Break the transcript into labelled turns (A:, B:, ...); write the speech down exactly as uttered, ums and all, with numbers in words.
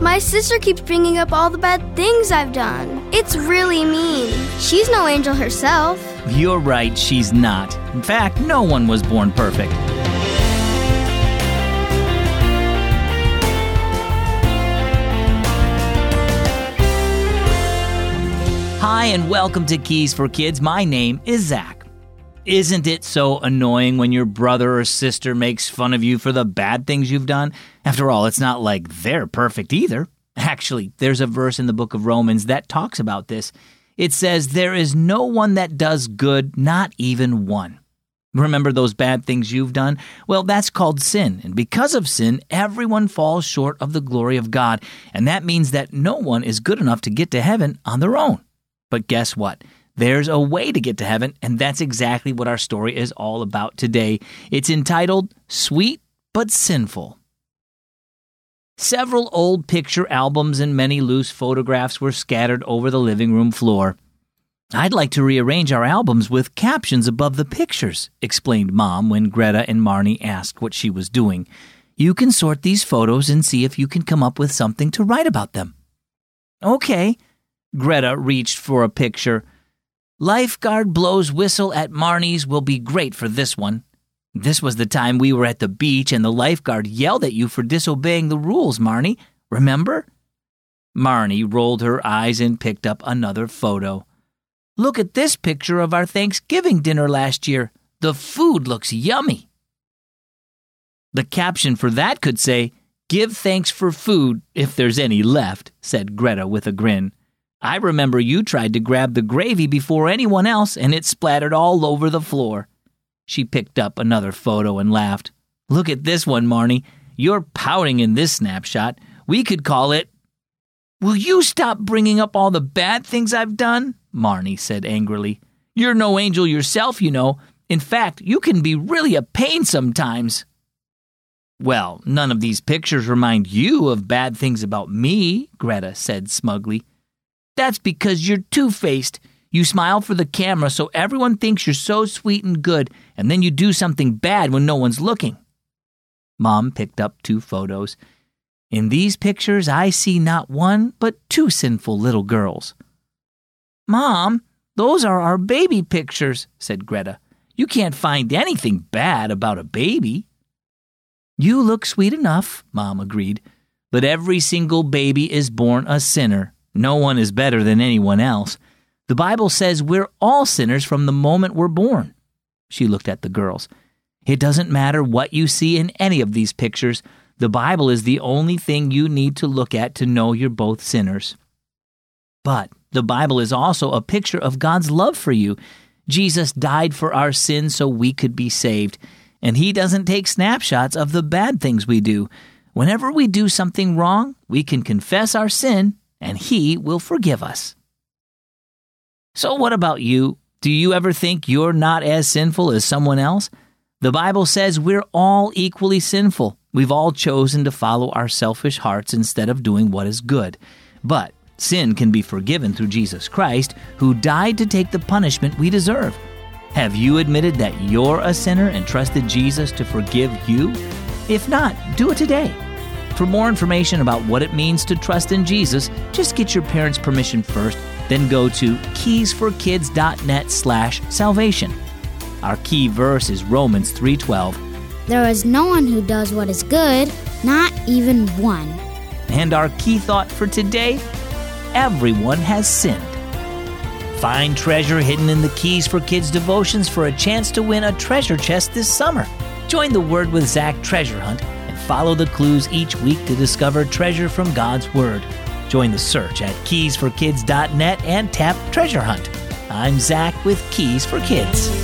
A: My sister keeps bringing up all the bad things I've done. It's really mean. She's no angel herself.
B: You're right, she's not. In fact, no one was born perfect. Hi, and welcome to Keys for Kids. My name is Zach. Isn't it so annoying when your brother or sister makes fun of you for the bad things you've done? After all, it's not like they're perfect either. Actually, there's a verse in the book of Romans that talks about this. It says, "There is no one that does good, not even one." Remember those bad things you've done? Well, that's called sin. And because of sin, everyone falls short of the glory of God. And that means that no one is good enough to get to heaven on their own. But guess what? There's a way to get to heaven, and that's exactly what our story is all about today. It's entitled, Sweet But Sinful. Several old picture albums and many loose photographs were scattered over the living room floor. "I'd like to rearrange our albums with captions above the pictures," explained Mom when Greta and Marnie asked what she was doing. "You can sort these photos and see if you can come up with something to write about them." "Okay." Greta reached for a picture. "Lifeguard blows whistle at Marnie's will be great for this one. This was the time we were at the beach and the lifeguard yelled at you for disobeying the rules, Marnie. Remember?" Marnie rolled her eyes and picked up another photo. "Look at this picture of our Thanksgiving dinner last year. The food looks yummy." "The caption for that could say, 'Give thanks for food if there's any left,'" said Greta with a grin. "I remember you tried to grab the gravy before anyone else, and it splattered all over the floor." She picked up another photo and laughed. "Look at this one, Marnie. You're pouting in this snapshot. We could call it..." "Will you stop bringing up all the bad things I've done?" Marnie said angrily. "You're no angel yourself, you know. In fact, you can be really a pain sometimes." "Well, none of these pictures remind you of bad things about me," Greta said smugly. "That's because you're two-faced. You smile for the camera so everyone thinks you're so sweet and good, and then you do something bad when no one's looking." Mom picked up two photos. "In these pictures, I see not one, but two sinful little girls." "Mom, those are our baby pictures," said Greta. "You can't find anything bad about a baby." "You look sweet enough," Mom agreed. "But every single baby is born a sinner. No one is better than anyone else. The Bible says we're all sinners from the moment we're born." She looked at the girls. "It doesn't matter what you see in any of these pictures. The Bible is the only thing you need to look at to know you're both sinners. But the Bible is also a picture of God's love for you. Jesus died for our sins so we could be saved. And He doesn't take snapshots of the bad things we do. Whenever we do something wrong, we can confess our sin, and He will forgive us." So what about you? Do you ever think you're not as sinful as someone else? The Bible says we're all equally sinful. We've all chosen to follow our selfish hearts instead of doing what is good. But sin can be forgiven through Jesus Christ, who died to take the punishment we deserve. Have you admitted that you're a sinner and trusted Jesus to forgive you? If not, do it today. For more information about what it means to trust in Jesus, just get your parents' permission first, then go to keysforkids.net slash salvation. Our key verse is Romans three twelve.
C: "There is no one who does what is good, not even one."
B: And our key thought for today, everyone has sinned. Find treasure hidden in the Keys for Kids devotions for a chance to win a treasure chest this summer. Join the Word with Zach treasure hunt and follow the clues each week to discover treasure from God's Word. Join the search at keys for kids dot net and tap Treasure Hunt. I'm Zach with Keys for Kids.